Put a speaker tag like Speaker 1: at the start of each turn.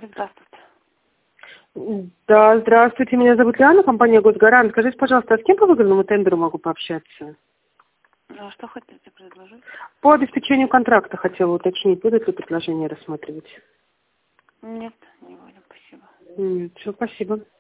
Speaker 1: говорит, здравствуйте.
Speaker 2: Да, здравствуйте, меня зовут Лиана, компания «Госгарант». Скажите, пожалуйста, а с кем по выгодному тендеру могу пообщаться?
Speaker 1: А что хотите предложить?
Speaker 2: По обеспечению контракта хотела уточнить, будут ли предложения рассматривать?
Speaker 1: Нет, не будем, спасибо.
Speaker 2: Все, спасибо.